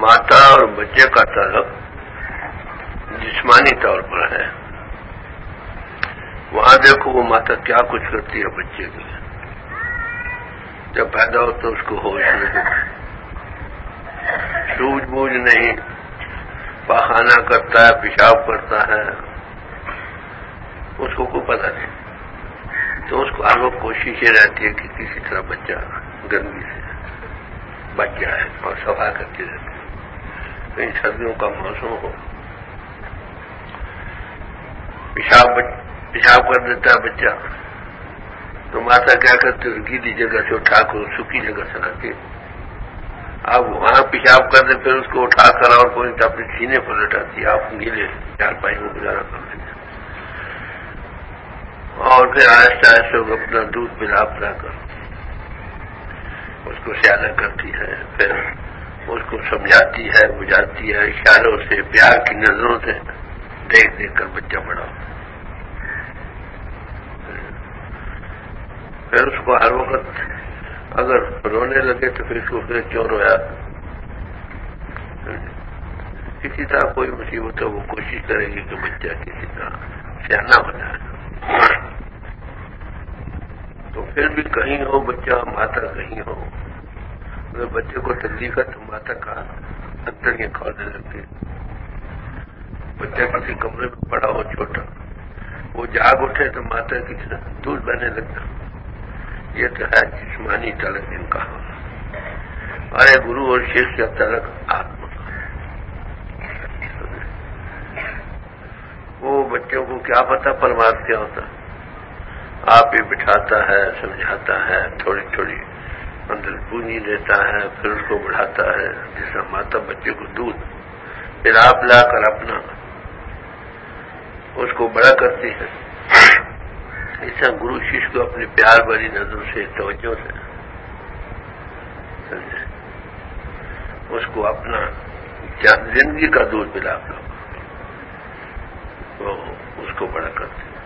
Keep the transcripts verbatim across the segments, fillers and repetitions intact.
ماتا اور بچے کا تعلق جسمانی طور پر ہے. وہاں دیکھو وہ ماتا کیا کچھ کرتی ہے بچے کے لیے. جب پیدا ہو تو اس کو ہوش نہیں, سوجھ بوجھ نہیں, پاخانہ کرتا ہے, پیشاب کرتا ہے, اس کو کوئی پتہ نہیں. تو اس کو ہر وقت کوشش یہ رہتی ہے کہ کسی طرح بچہ گندگی سے بچ جائے اور صفائی کرتی رہتی ہے. کہیں سردیوں کا موسم ہو, پیشاب پیشاب کر دیتا ہے بچہ, تو ماتا کیا کرتی ہے, گیلی جگہ سے اٹھا کر سوکھی جگہ سے لاتی. اب وہاں پیشاب کر دے, پھر اس کو اٹھا کر اور کوئی اپنے سینے پر لٹاتی ہے. آپ گیلے چار پائی میں گزارا کر لیں گے, اور پھر آہستہ آہستہ اپنا دودھ پلا پلا کر اس کو سیادہ کرتی ہے. پھر اس کو سمجھاتی ہے, بجھاتی ہے, اشاروں سے, پیار کی نظروں سے دیکھ دیکھ کر بچہ بڑا ہوتا. پھر اس کو ہر وقت اگر رونے لگے تو پھر اس کو پھر کیوں رویا, کسی طرح کوئی مصیبت ہو وہ کوشش کرے گی کہ بچہ کسی طرح سیانا ہو جائے. تو پھر بھی کہیں ہو بچہ, ماتا کہیں ہو, اگر بچے کو تکلیف ہے تو ماتا کا اندر یہ کھولنے لگتی. بچہ کسی کمرے میں پڑا ہو چھوٹا, وہ جاگ اٹھے تو ماتا کی دودھ بہنے لگتا. یہ تو ہے جسمانی تعلق ان کا. ارے گرو اور شیخ کا تعلق آتما کا. وہ بچوں کو کیا پتا پرماد کیا ہوتا, آپ ہی بٹھاتا ہے, سمجھاتا ہے, تھوڑی تھوڑی اندر پونجی دیتا ہے, پھر اس کو بڑھاتا ہے. جیسا ماتا بچے کو دودھ پلا پلا کر اپنا اس کو بڑا کرتی ہے, ایسا گرو شیش کو اپنی پیار بھری نظروں سے, توجہ سے سمجھے, اس کو اپنا زندگی کا دودھ پلا پلا وہ اس کو بڑا کرتی ہے.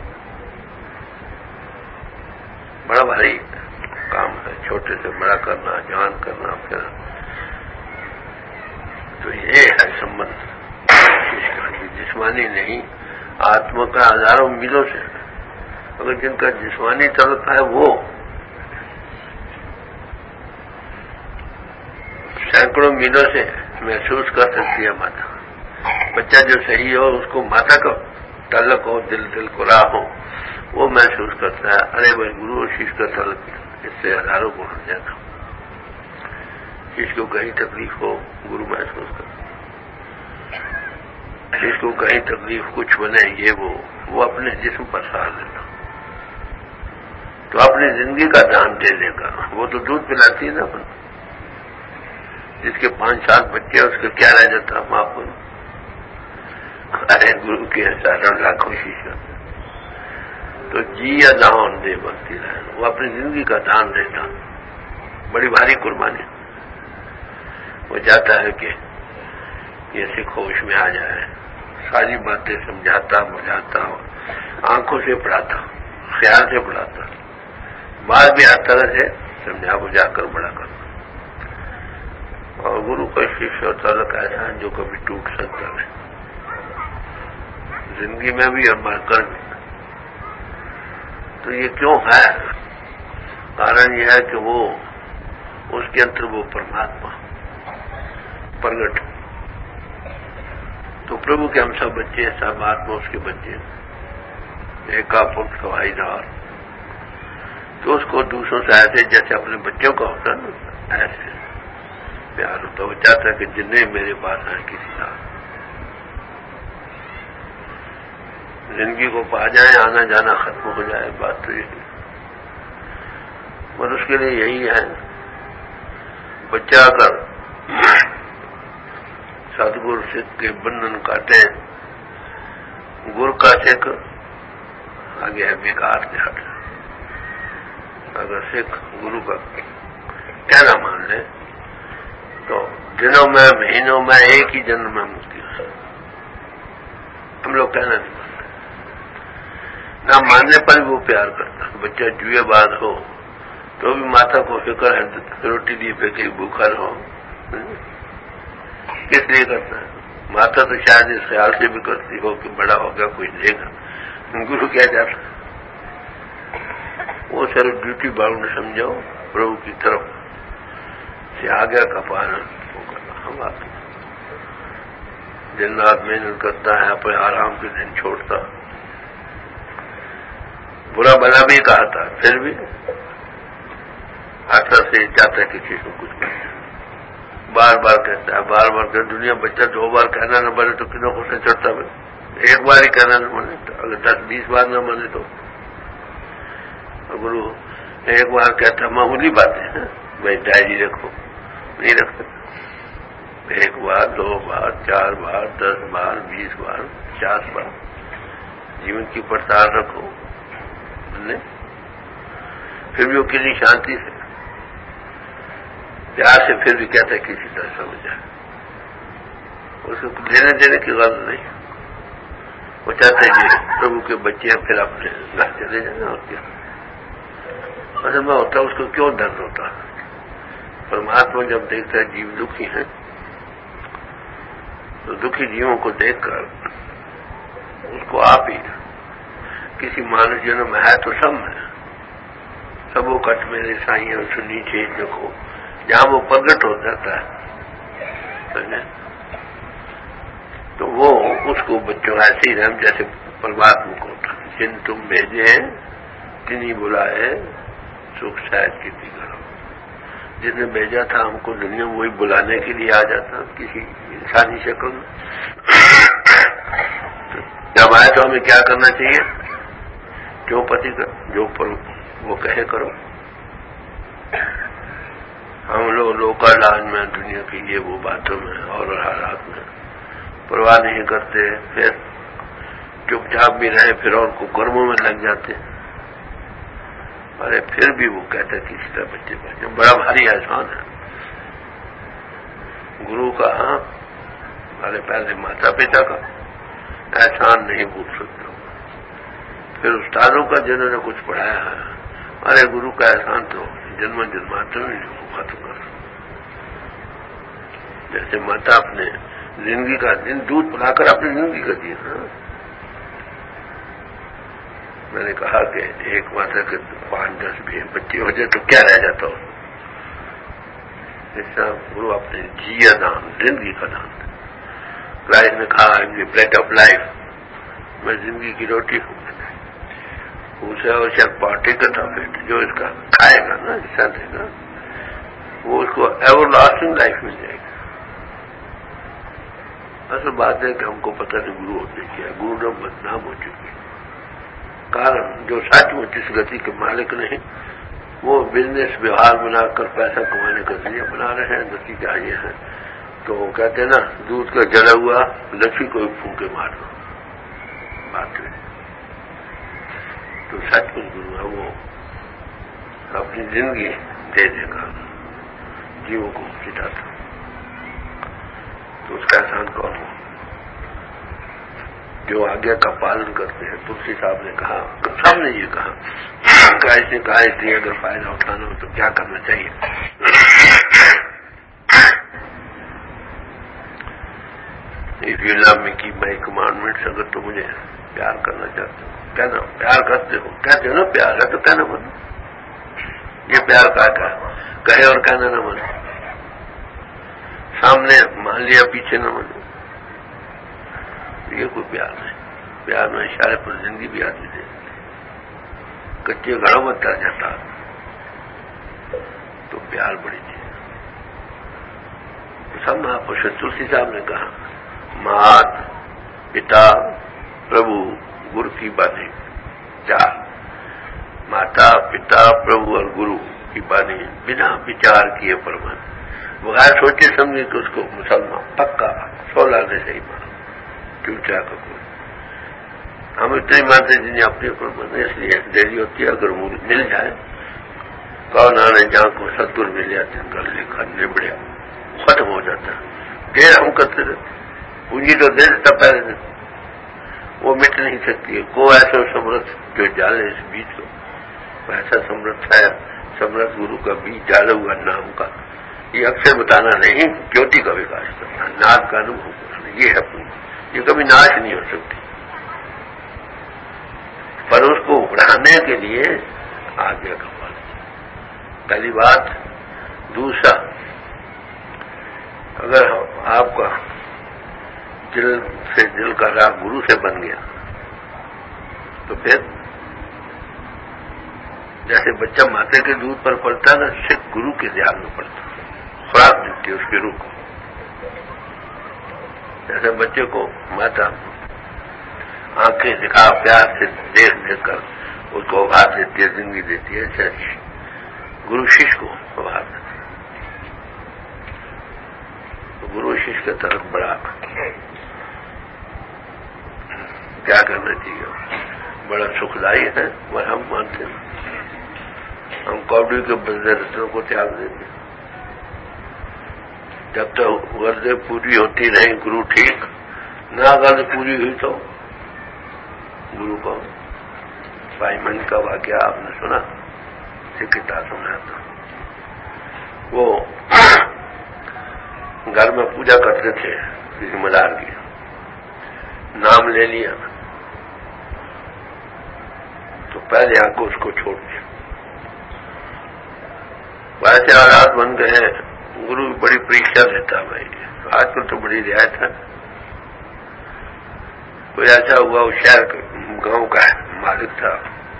بڑا بھاری کام ہے چھوٹے سے بڑا کرنا, جوان کرنا. پھر تو یہ ہے سمبند جسمانی نہیں, آتما کا ہزاروں میلوں سے. اگر جن کا جسمانی تعلق ہے وہ سینکڑوں میلوں سے محسوس کر سکتی ہے ماتا. بچہ جو صحیح ہو اس کو ماتا کا تعلق ہو, دل دل کو راہ ہو, وہ محسوس کرتا ہے. ارے بھائی گرو اور شیش کا تعلق اس سے ہزاروں کو ہٹ جاتا. شیش کو کہیں تکلیف ہو گرو محسوس کرتا, شیش کو کہیں تکلیف کچھ بنے یہ وہ وہ اپنے جسم پر سہار لیتا. تو اپنی زندگی کا دان دے دے گا. وہ تو دودھ پلاتی ہے نا اپن, جس کے پانچ سات بچے اس کا کیا رہ جاتا ماں کو. ارے گرو کے ہزاروں لاکھوں شیشہ تو جی یا دان دے بنتی رہے. وہ اپنی زندگی کا دان دیتا, بڑی بھاری قربانی. وہ چاہتا ہے کہ یہ سکھ ہوش میں آ جائے, ساری باتیں سمجھاتا, بجھاتا, آنکھوں سے پڑھاتا, خیال سے پڑھاتا, بعد بھی ہر طرح سے سمجھا بجھا کر بڑا کرتا. اور گرو کا شیش اور تعلق ایسا ہے جو کبھی ٹوٹ سکتا نہیں, زندگی میں بھی اور مر کر بھی. تو یہ کیوں ہے؟ کارن یہ ہے کہ وہ اس کے اندر وہ پرماتما پرگٹ. تو پربھو کے ہم سب بچے ہیں, سب آتما اس کے بچے ہیں, ایک آپ سوائی دار. تو اس کو دوسروں سے ایسے جیسے اپنے بچوں کا ہوتا ہے نا ایسے پیار ہوتا. وہ چاہتا ہے کہ جتنے میرے پاس آئیں کسی طرح زندگی کو پا جائیں, آنا جانا ختم ہو جائے. بات تو یہی اور اس کے لیے یہی ہے. بچہ اگر ستگور سکھ کے بندھن کاٹے, گر کا سکھ آگے ہے بیکار سے ہٹ. اگر سکھ گرو کا کہنا مان لے تو دنوں میں, مہینوں میں, ایک ہی جنم میں مکتی ہو. ہم لوگ کہنا نہیں مانتے, نہ ماننے پر بھی وہ پیار کرتا. بچہ جوئے باز ہو تو بھی ماتا کو فکر ہے روٹی دی پہ کہیں بھوکا رہو. کس لیے کرتا ہے؟ ماتا تو شاید اس خیال سے بھی کرتی ہو کہ بڑا ہو گیا کوئی دے گا، گرو کیا چاہتا ہے؟ وہ صرف ڈیوٹی باؤنڈ سمجھو، پربھو کی طرف سے آگیا کا پالن وہ کرنا. ہم آپ دن رات محنت کرتا ہے، اپنے آرام کے دن چھوڑتا، برا بنا بھی کہا تھا، پھر بھی ہر طرح سے چاہتا ہے کہ کسی کو کچھ ملے. بار بار کہتا ہے، بار بار کہ دنیا بچہ دو بار کہنا نہ بنے تو کتنا غصہ چڑھتا ہے. ایک بار ہی کہنا نہ مانے تو اگر دس بیس بار نہ مانے تو گرو ایک بار کہتا معمولی باتیں ہیں، بھائی ڈائری رکھو، نہیں رکھ سکتا. ایک بار، دو بار، چار بار، دس بار، بیس بار، پچاس بار جیون کی پڑتال رکھو. نہیں پھر بھی وہ کتنی شانتی سے پیار سے پھر بھی کہتا ہے کسی طرح سمجھ جائے. اس کو لینے دینے کی غرض نہیں، وہ چاہتے ہیں کہ پربھو کے بچے ہیں پھر اپنے گھر چلے جائیں. اور کیا اصل میں ہوتا ہے، اس کو کیوں درد ہوتا ہے؟ پرماتما جب دیکھتا ہے جیو دکھی ہیں تو دکھی جیووں کو دیکھ کر اس کو آپ ہی کسی مانو جنوں میں ہے تو سب میں سب وہ کٹ میرے سائیں اور سنی چیز دیکھو جہاں وہ پرگٹ ہو جاتا ہے تو وہ اس کو بچوں ایسے ہی رحم جیسے پرماتما کو جن تم بھیجے ہیں کنہیں بلائے سکھ شاید کتنی کرو. جس نے بھیجا تھا ہم کو دنیا میں وہی بلانے کے لیے آ جاتا کسی انسانی شکل میں. جب آئے تو ہمیں کیا کرنا چاہیے؟ جو پتی کا جو پر وہ کہے کرو. ہم لوگ لوکل لاج میں دنیا کی یہ وہ باتوں میں اور حالات میں پرواہ نہیں کرتے، پھر چپ چاپ بھی رہے، پھر اور کو کرموں میں لگ جاتے. ارے پھر بھی وہ کہتا ہے کسی طرح بچے بچے بڑا بھاری احسان ہے گرو کا. ہاں ارے پہلے ماتا پتا کا احسان نہیں بھول سکتا، پھر استادوں کا جنہوں نے کچھ پڑھایا ہے. ارے گرو کا احسان تو جنم جنماتر نہیں ختم کر سکتا. جیسے ماتا اپنے زندگی کا دن دودھ پلا کر اپنی زندگی کا دی. میں نے کہا کہ ایک ماتا کے پانچ دس بھی بچے ہو جائے تو کیا رہ جاتا ہو. اس طرح گرو اپنے جیا دان زندگی کا دان. کرائسٹ نے کہا بریڈ آف لائف، میں زندگی کی روٹی ہوں. اسے اور شاید پارٹی کا تھا جو اس کا کھائے گا نا حصہ دے گا وہ اس کو ایور لاسٹنگ لائف مل جائے گی. اصل بات ہے کہ ہم کو پتہ نہیں گرو ہوتے کیا، گرو نہ بدنام ہو چکی. کارن جو سچ میں جس گتی کے مالک نہیں وہ بزنس ویوہار بنا کر پیسہ کمانے کا ذریعہ بنا رہے ہیں. نتیجہ یہ ہے تو وہ کہتے ہیں نا دودھ کا جلا ہوا لکھی کو پھونکے مارنا. بات ہے تو سچ کچھ گرو ہے وہ اپنی زندگی دے دے گا جیووں کو سکھاتا. تو اس کا احسان کون ہو؟ جو آگیا کا پالن کرتے ہیں. تلسی صاحب نے کہا، سب نے یہ کہا کہ اس نے کہا اس لیے اگر فائدہ اٹھانا ہو تو کیا کرنا چاہیے؟ If you love me keep my commandments. اگر تو مجھے پیار کرنا چاہتے ہو کہنا پیار کرتے ہو، کہتے ہو نا پیار ہے تو کہنا بنو. یہ پیار کا کہا کہے اور کہنا نہ بنو، سامنے مان لیا پیچھے نہ بنو. یہ کوئی پیار نہیں. پیار میں اشارے پر زندگی بھی آدمی دے کچے گھروں میں تر جاتا تو پیار بڑی چیز. سب مہاپرش تلسی صاحب نے کہا مات پتا پربھو گرو کی بانی چار. ماتا پتا پربھو اور گرو کی بانی بنا وچار کیے پرمن، بغیر سوچے سمجھے کہ اس کو مسلمان پکا سولہ سے صحیح مانا چوچا کا کوئی. ہم اتنے مانتے جنہیں اپنے اوپر بنے، اس لیے دیر ہوتی ہے اگر مل جائے کون آنے جہاں کو ستر مل جاتے کر لکھا نبڑیا ختم ہو جاتا ہے. دیر ہم کرتے رہتے پونجی تو دے دیتا پہلے دن وہ مٹ نہیں سکتی ہے. کوئی ایسا سمرتھ جو جالے اس بیج کو ایسا سمرتھ ہے، سمرتھ گرو کا بیج ڈالا ہوا نام کا یہ اکثر بتانا نہیں، جوتی کا وکاس کرنا، ناد کا انوبھو کرنا، یہ ہے پونجی۔ یہ کبھی ناش نہیں ہو سکتی، پر اس کو بڑھانے کے لیے آگے کا پہلی بات۔ دوسرا، اگر آپ کا دل سے دل کا راگ گرو سے بن گیا تو پھر جیسے بچہ ماتے کے دودھ پر پلتا ہے نا، صرف گرو کے دھیان میں پڑتا، خوراک دیتی ہے اس کی روح کو۔ جیسے بچے کو ماتا آنکھیں دکھا پیار سے دیکھ دیکھ کر اس کو ابھار دیتی ہے، زندگی دیتی ہے، ایسے گرو شیش کو ابھار دیتا ہے۔ تو گرو شیش کی طرف بڑا کیا کرنا چاہیے، بڑا سکھ دائی ہے، اور ہم مانتے ہیں ہم کوڈی کے بندے رتنوں کو تیاگ دیتے ہیں۔ جب تک غرضیں پوری ہوتی نہیں گرو ٹھیک، نہ غرض پوری ہوئی تو گرو کو۔ بھائی من کا واقعہ آپ نے سنا، سکھتا سنا تھا، وہ گھر میں پوجا کرتے تھے کسی مدار کی، نام لے لیا تو پہلے آ کو اس کو چھوڑ دیا۔ ویسے حالات بن گئے ہیں، گرو بڑی پریکشا لیتا بھائی، آج کل تو بڑی رعایت ہے۔ کوئی ایسا ہوا وہ شہر گاؤں کا مالک تھا،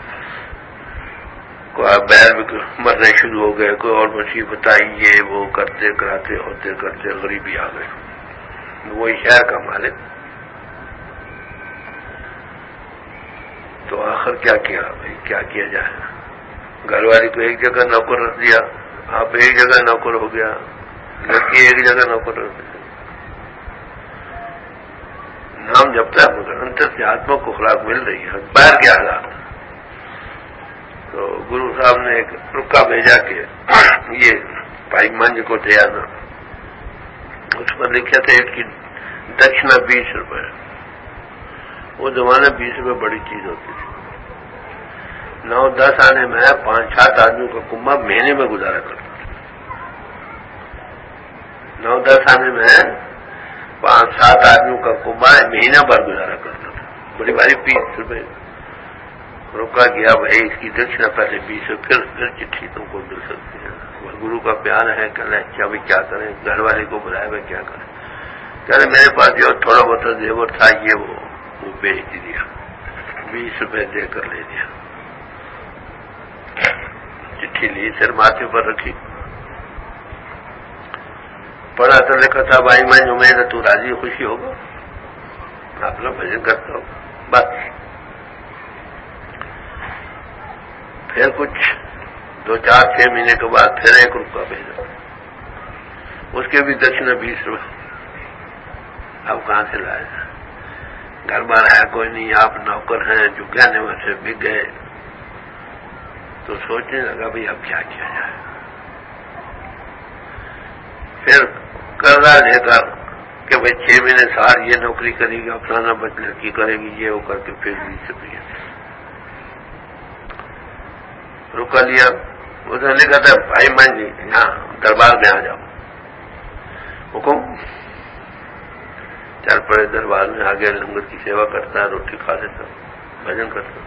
کوئی بیر مرنے شروع ہو گئے، کوئی اور مصیبت آئی، یہ وہ کرتے کراتے ہوتے کرتے غریبی آ گئی، وہی شہر کا مالک۔ تو آخر کیا کیا بھائی، کیا کیا جائے؟ گھر والی کو ایک جگہ نوکر رکھ دیا، آپ ایک جگہ نوکر ہو گیا، لڑکی ایک جگہ نوکر رکھ دیا۔ نام جپتا ہے مگر انتر سے آتما کو خوراک مل رہی ہے، باہر کے حالات۔ تو گرو صاحب نے ایک رکا بھیجا کہ یہ بھائی منج کو دیا نا، اس پر لکھا تھا ایک کی دکشنا بیس روپے۔ وہ زمانے بیس روپے بڑی چیز ہوتی تھی۔ نو دس آنے میں پانچ سات آدمیوں کا کنبا مہینے میں گزارا کرتا تھا۔ نو دس آنے میں پانچ سات آدمیوں کا کنبا مہینہ بھر گزارا کرتا تھا، بڑی بھاری بیس روپے۔ روکا گیا بھائی اس کی دکشنا پہلے بیس، پھر پھر چٹھی تم کو مل سکتی ہے۔ گرو کا پیار ہے، کہ اچھا بھائی کیا کریں، گھر والے کو بلائے بھائی کیا کریں، کہہ رہے میرے پاس جو تھوڑا بہت زیور تھا یہ وہ وہ بیچ دیا، بیس روپے دے کر لے دیا۔ چٹھی لی، سر ماتھے پر رکھی، پڑھا تو لکھا تھا بھائی میں امید ہے تو راضی خوشی ہوگا، اپنا بھجن کرتا ہو بس۔ پھر کچھ دو چار چھ مہینے کے بعد پھر ایک روپیہ بھیجا، اس کے بھی دکشنا بیس روپے۔ اب کہاں سے لائے، گھر بار ہے کوئی نہیں، آپ نوکر ہیں، جو گہنے میں سے بک گئے۔ تو سوچنے لگا بھائی اب کیا کیا جائے۔ پھر قرضہ لے کر کہ بھائی چھ مہینے سال یہ نوکری کرے گی، فلانا بچ لڑکی کرے گی، یہ وہ کر کے پھر بیس روپیہ رکا لیا۔ اس نے لکھا تھا بھائی مان جی یہاں دربار میں آ جاؤ، حکم۔ چل پڑے دربار میں، آگے لنگر کی سیوا کرتا، روٹی کھا لیتا، بھجن کرتا۔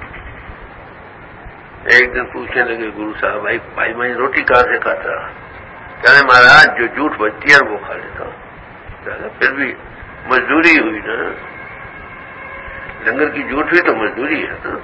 ایک دن پوچھنے لگے گرو صاحب بھائی بھائی میں روٹی کہاں سے کھاتا؟ کہنے مہاراج جو جھوٹ بچتی ہے وہ کھا لیتا ہوں۔ پھر بھی مزدوری ہوئی نا، لنگر کی جھوٹ ہوئی تو مزدوری ہے نا۔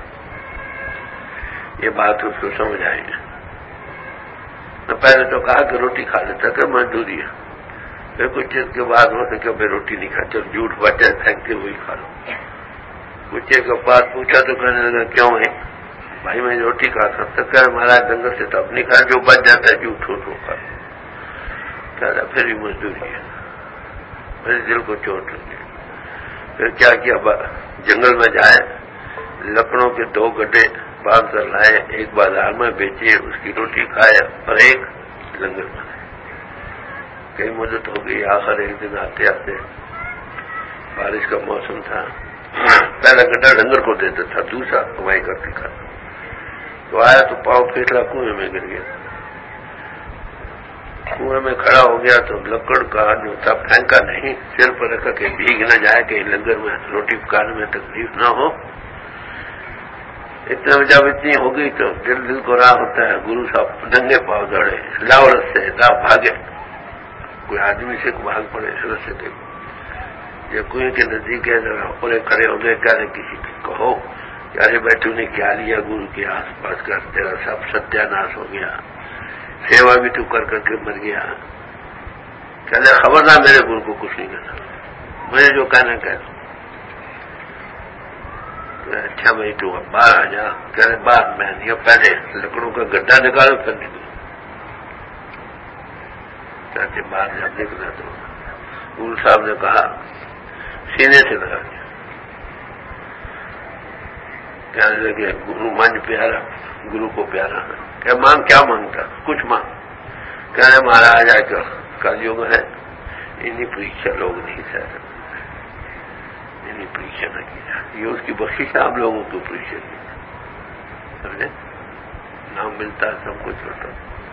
یہ بات اس کو سمجھ آئی۔ میں پہلے تو کہا کہ روٹی کھا لیتا کہ مزدوری ہے، پھر کچھ چیز کے بعد ہو سکے بھائی روٹی نہیں کھا، چل جھوٹ بچے پھینک کے وہی کھا لو۔ کچھ چیز کا بات پوچھا تو کہنے لگا کیوں ہے بھائی میں روٹی کھا سکتا، کہ مہاراج ڈنگر سے تو اپنی کھا، جو بچ جاتا ہے جھوٹ ٹھوٹ ہو کھا لو۔ کہتا پھر بھی مزدوری ہے، میرے دل کو چوٹ لگی۔ پھر کیا کیا، جنگل میں جائے، لکڑوں کے دو گڈھے باندھ کر لائے، ایک بازار میں بیچے، اس کی روٹی کھائے اور ایک لنگر میں۔ کئی مدت ہو گئی، آخر ایک دن آتے آتے بارش کا موسم تھا، پہلا گڈھا ڈنگر کو دیتا تھا، دوسرا کمائی کر کے کھاتا۔ تو آیا تو پاؤں پھسلا کنویں میں گر گیا۔ کنویں میں کھڑا ہو گیا تو لکڑ کا جو تھا پھینکا نہیں، سر پر رکھا کہ بھیگ نہ جائے کہ لنگر میں روٹی پکانے میں تکلیف نہ ہو۔ اتنا جب اتنی ہو گئی تو دل دل کو راہ ہوتا ہے، گرو صاحب ننگے پاؤ دوڑے، لاؤ رستے لا بھاگے، کوئی آدمی سے بھاگ پڑے رستے کے، یا کنویں کے نزدیک ہے ذرا پورے کھڑے ہو گئے، کہہ رہے کسی کو کہو یار بھائی تو نے کیا لیا گرو کے آس پاس کر، تیرا سب ستیہ ناش ہو گیا، سیوا بھی تو کر کر کے مر گیا، کہتے خبردار میرے گرو کو کچھ نہیں کہنا، مجھے جو کہنا کہہ دو۔ اچھا بھائی تو اب باہر آ جا، کہہ رہے باہر میں نہیں، پہلے لکڑوں کا گڈھا نکالو پھر نکلو، چاہتے باہر جب نکلا تو گرو صاحب نے کہا سینے سے لگا دیا، کہنے لگے گرو من پیارا، گرو کو پیارا، کہ مانگ کیا مانگتا، کچھ مانگ، کہہ رہے مہاراج آ کر کل یوگ ہے، انہیں پریچا لوگ نہیں سہ سکتے، انہیں پریچا نہ کی جائے، یہ اس کی بخشش ہے، آپ لوگوں کو پریچا کی سمجھے، نام ملتا ہے سب کچھ ہوتا،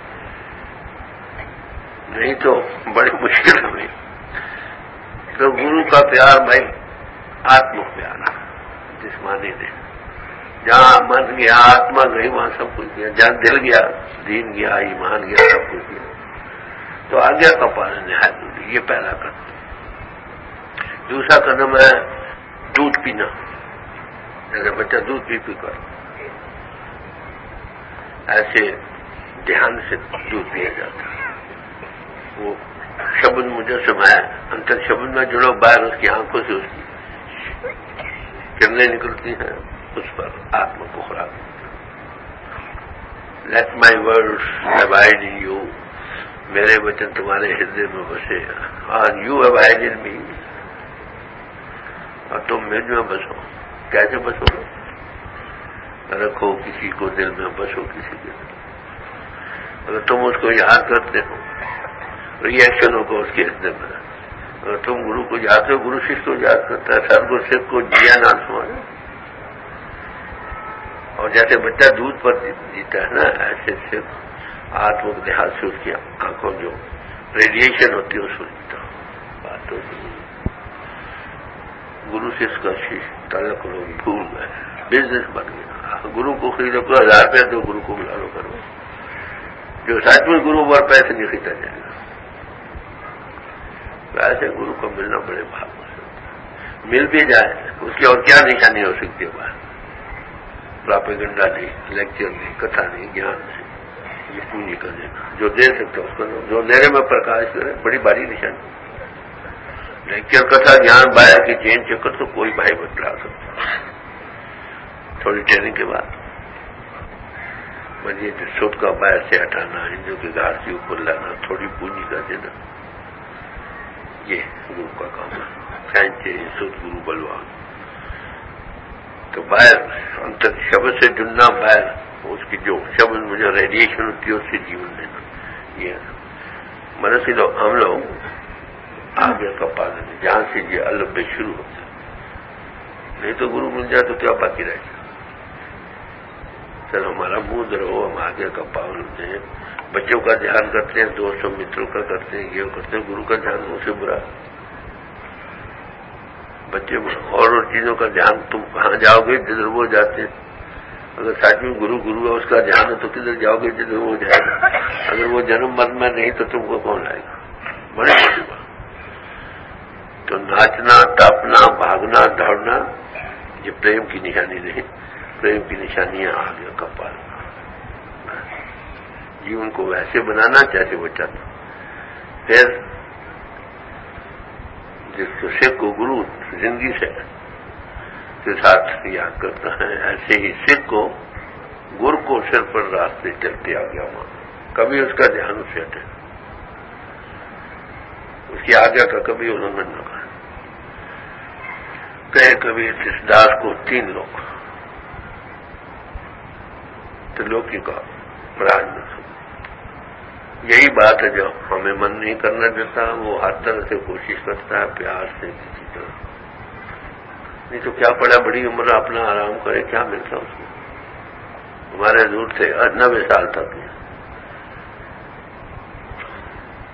نہیں تو بڑی مشکل ہوئی۔ تو گرو کا پیار بھائی آتم پیار، جسمانی نہیں، جہاں من گیا آتما گئی وہاں سب کچھ گیا، جہاں دل گیا دین گیا ایمان گیا سب کچھ گیا۔ تو آگیا کا پالن نہایت ضروری، یہ پہلا قدم۔ دوسرا قدم ہے دودھ پینا، جیسے بچہ دودھ پی پی کر ایسے دھیان سے دودھ پیا جاتا ہے، وہ شبد مجسم ہے، انتر شبد میں جڑو باہر اس کی آنکھوں سے اس کی کرنیں نکلتی ہیں، اس پر آتما کو خوراک ملتا ہے۔ Let my words abide in you, میرے وچن تمہارے ہردے میں بسے، اور یو ابائڈ ان می، اور تم مجھ میں بسو۔ کیسے بسو گے؟ رکھو کسی کو دل میں، بسو کسی کے دل میں۔ اگر تم اس کو یاد کرتے ہو، ریئیکشن ہوگا اس کے ہردے میں۔ اگر تم گرو کو یاد ہو، گرو شیش کو یاد کرتا ہے، سر کو سکھ کو جیا نہ سمجھے، اور جیسے بچہ دودھ پر جیتا ہے نا، ایسے صرف آتم کے لحاظ سے اس کی آنکھوں جو ریڈیشن ہوتی ہے اس کو جیتا بات تو گرو سے اس کا تعلق لوگ بھول گئے، بزنس بن گیا، گرو کو خریدو کو ہزار روپیہ دو، گرو کو بلا لو کرو، جو سچ میں گرو پر پیسے نہیں خریدا جائے گا، ویسے گرو کو ملنا بڑے بھاگ سے مل بھی جائے، اس کی اور کیا نشانی ہو سکتی ہے باہر؟ پراپیگنڈا نہیں، لیکچر نہیں، کتھا نہیں، گیان نہیں، یہ کیوں نہیں کر دینا، جو دے سکتے اس کو جو اندھیرے میں پرکاش کرے، بڑی باری نشانی۔ لیکچر کتھا گیان باہر کی چین چکر تو کوئی بھائی بتلا سکتا، تھوڑی ٹریننگ کے بعد بجے جو سوٹ کا باہر سے ہٹانا، ہندو کی گھاٹ سے اوپر لانا، تھوڑی پونجی کا دینا، یہ گرو کا کام ہے۔ کھینچے سود گرو بلوان، تو باہر انتر شبد سے جڑنا، باہر اس کی جو شبد مجھے ریڈیشن ہوتی ہے اس سے جیون دینا، یہ مرسی لو ہم لوگ آگے کا پالن، جہاں سے یہ الب شروع ہوتا ہے، نہیں تو گرو مل جائے تو کیا باقی رہ جائے۔ چلو ہمارا منہ رہو، ہم آگے کا پالن ہوتے ہیں، بچوں کا دھیان کرتے ہیں، دوستوں متروں کا کرتے ہیں، یہ کرتے ہیں، گرو کا دھیان منہ سے برا، بچے اور اور چیزوں کا دھیان، تم کہاں جاؤ گے جدھر وہ جاتے ہیں، اگر سچ میں گرو گرو ہے اس کا دھیان ہے تو کدھر جاؤ گے جدھر وہ جائے گا، اگر وہ جنم مت میں نہیں تو تم کو کون لائے گا؟ بڑے بڑی بات۔ تو ناچنا، ٹاپنا، بھاگنا، دوڑنا یہ پریم کی نشانی نہیں، پریم کی نشانی ہے آگے کا پالنا، جیون کو ویسے بنانا جیسے وہ چاہتا۔ پھر جس کو سکھ کو گرو زندگی سے کے ساتھ یاد کرتا ہے، ایسے ہی سکھ کو گر کو سر پر راستے چلتے آ گیا، وہاں کبھی اس کا دھیان اسے ہٹے، اس کی آگیا کا کبھی النگھن نہ کرے۔ کہے کبھی اس داس کو تین لوگ ترلوکی کا راج نہ سکے، یہی بات ہے جو ہمیں من نہیں کرنا دیتا، وہ ہر طرح سے کوشش کرتا ہے پیار سے کسی طرح، نہیں تو کیا پڑا بڑی عمر اپنا آرام کرے، کیا ملتا اس کو؟ ہمارے دور سے نبے سال تک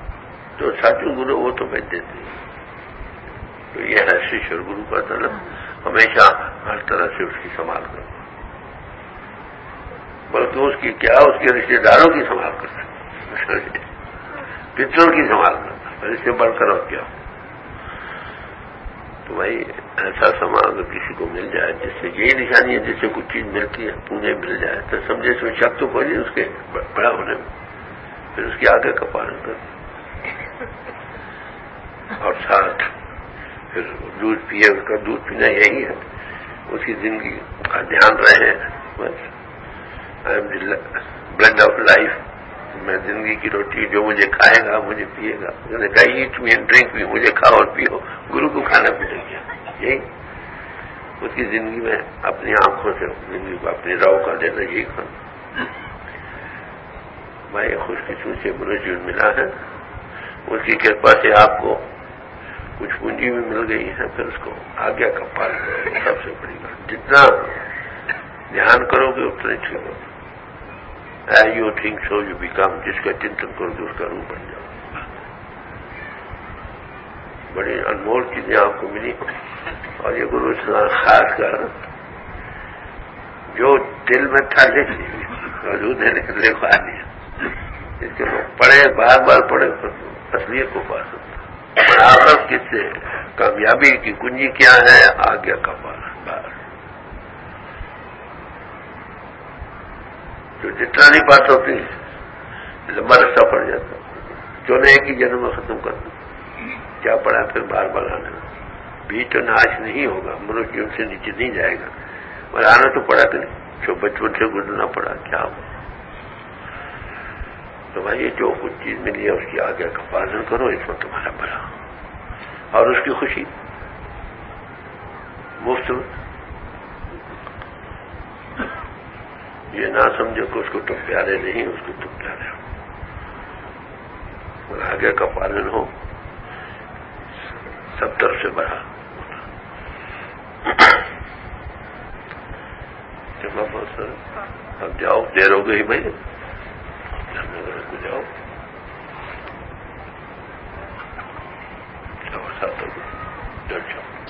تو سچو گرو وہ تو بھیج دیتے ہیں. تو یہ ہے شیش اور گرو کا طلب. ہمیشہ ہر طرح سے اس کی سنبھال کرنا، بلکہ اس کی کیا اس کے رشتے داروں کی سنبھال کرنا، پتروں کی سنبھال کرنا، اس سے بڑھ کر اور کیا. تو بھائی ایسا سما اگر کسی کو مل جائے جس سے یہی نشانی ہے، جس سے کچھ چیز ملتی ہے، پونے مل جائے تو سمجھے اس میں شک تو کوئی نہیں اس کے بڑا ہونے میں. پھر اس کے آگے کا پالن کر اور ساتھ پھر دودھ پیے. اس کا دودھ پینا یہی ہے، اس کی زندگی کا دھیان رہے. بس I am bread of life, میں زندگی کی روٹی، جو مجھے کھائے گا مجھے پیے گا. میں نے کہا eat me and drink me, مجھے کھاؤ اور پیو. گرو کو کھانا پینا کیا یہی اس کی زندگی میں اپنی آنکھوں سے زندگی کو اپنی رو کا دینا، یہی کھانا. بھائی خوش قسمتی سے منوجن ملا ہے، اس کی کرپا سے آپ کو کچھ پونجی بھی مل گئی ہے. پھر اس کو آگیا کا پالن کرو، سب سے بڑی بات. جتنا دھیان کرو گے اتنا ٹھیک ہوگا. As you think so you become, جس کا چنتن کرو گے اس کا روپ بن جاؤ. بڑی انمول چیزیں آپ کو ملی. اور یہ گرو صلاح خاص کر جو دل میں تھا لکھ وجود ہے لکھوا دیا. اس کے لوگ پڑھے، بار بار پڑھے، اصلیت کو پا سکتا. آخر کس سے کامیابی کی کنجی کیا ہے؟ آگیا کا پالن. بار جو جتنا نہیں بات ہوتی لمبا رستہ پڑ جاتا. جو نہیں ایک ہی جنم میں ختم کر دوں کیا پڑا پھر بار بار آنے میں. بیج تو ناش نہیں ہوگا، منوج جیون سے نیچے نہیں جائے گا، اور آنا تو پڑا کہ نہیں. جو بچپن سے گزرنا پڑا کیا ہو. تو بھائی جو کچھ چیز ملی ہے اس کی آگے کا پالن کرو، اس میں تمہارا بھلا اور اس کی خوشی مفت میں. یہ نہ سمجھو کہ اس کو تم پیارے نہیں، اس کو تم پیارے ہو. اور آگے کا پالن ہو سب طرف سے بڑھا. بہت سر اب جاؤ، دیر ہو گئی بھائی، کو جاؤ سات ہو گئی.